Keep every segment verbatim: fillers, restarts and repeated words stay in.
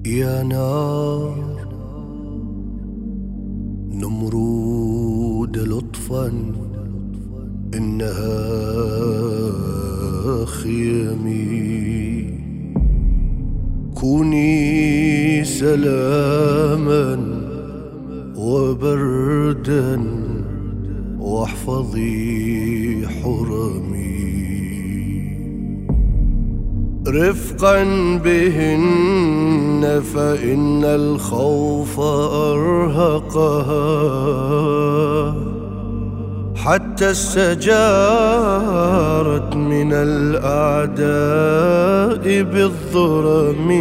يا نار نمرود لطفا إنها خيمي، كوني سلاما وبردا واحفظي حرمي، رفقا بهن فإن الخوف أرهقها، حتى استجارت من الأعداء بالظلم،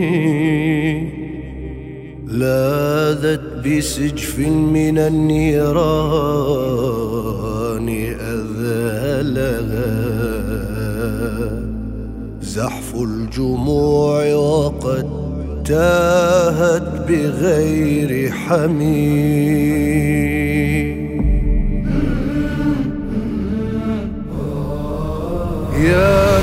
لاذت بسجف من النيران أذهلها زحف الجموع وقد تاهت بغير حميم. يا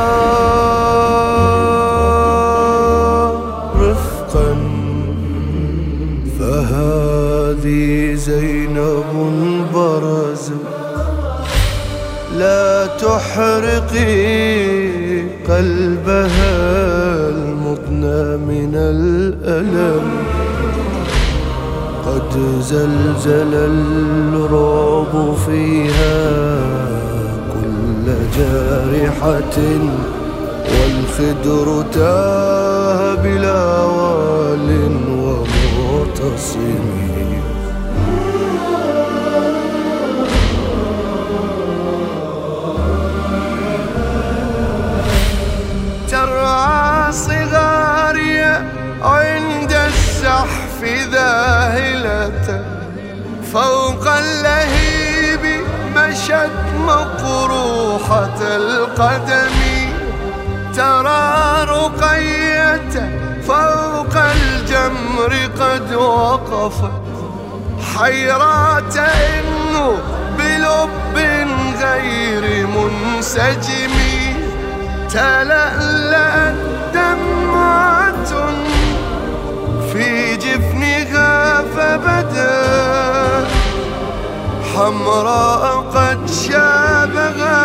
نار رفقا فهذه زينب برزت، لا تحرقي قلبها المضنى من الألم، قد زلزل الرعب فيها كل جارحة، والخدر تاه بلا وال ومعتصم. ترعى صغاري عند الزحف ذاهلة، فوق اللهيب مشت مقروحة القدم، ترى رقية فوق الجمر قد وقفت، حيرات إنه بلب غير منسجم، تلألأت دمعة في جفنها فبدت حمراء قد شابها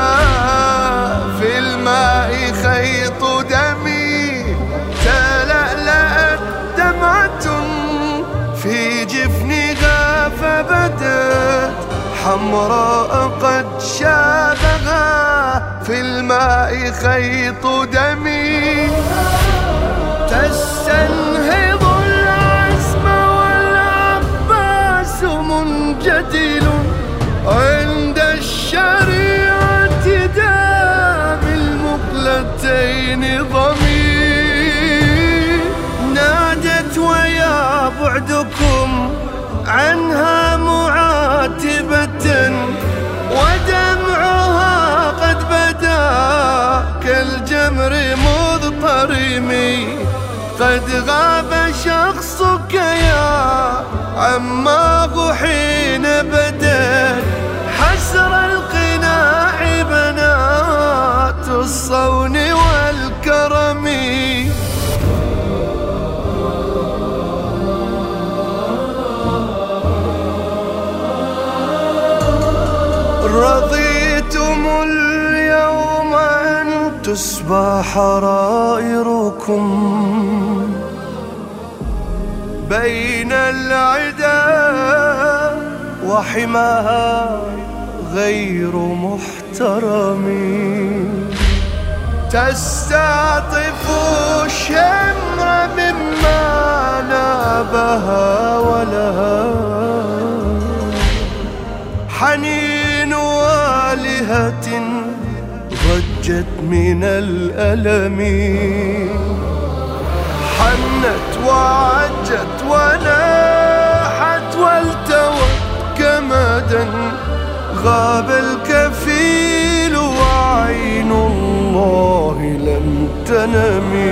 في الماء خيط دمي، تلألأت دمعة في جفنها فبدت حمراء قد شابها في الماء خيط دمي، تستنهض العزم والعباس منجدل عند الشريعة دام المقلتين ضمي، نادت ويا بعدكم عنها معاتبة، ودمعها قد بدا كالجمر مضطرم، قد غاب شخصك يا عماه حين بدت حسر القناع بنات الصون والكرم. رضيتم اليوم أن تسبى حرائركم بين العدا، وحماها غير محترم، تستعطف الشمر مما نابها ولها حنين والهة ضجت من الألم، حنت وعجت وناحت والتوت كمدا، غاب الكفيل وعين الله لم تنم.